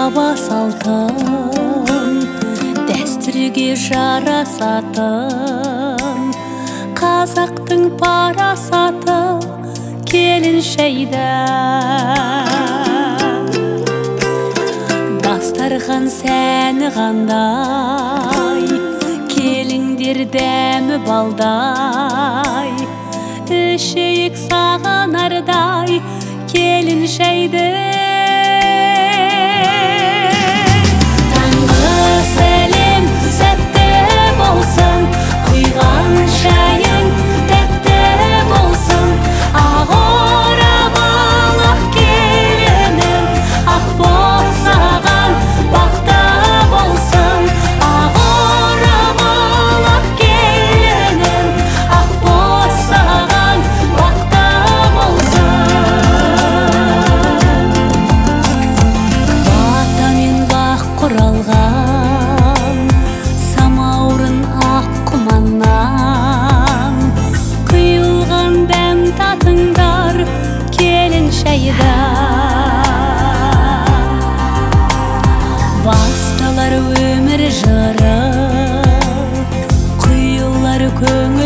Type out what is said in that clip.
баба салтын, дәстүрге жарасатын, қазақтың парасаты келіншейді. Дастархан сәні қандай, келіңдер дәмі балдай, ішейік сағанардай келіншейді. Таңғы сәлем сәтті болсын, құйған шайың тәтті болсын. Ақ орамал ақ келінің, ақ босаған бақта болсын. Ақ орамал ақ келінің, ақ босаған бақта болсын. Батамен бақ құралған, самаурын ақ құманнан, құйылған дәм татыңдар келіншейді. Басталар өмір жыры, құйылар көңіл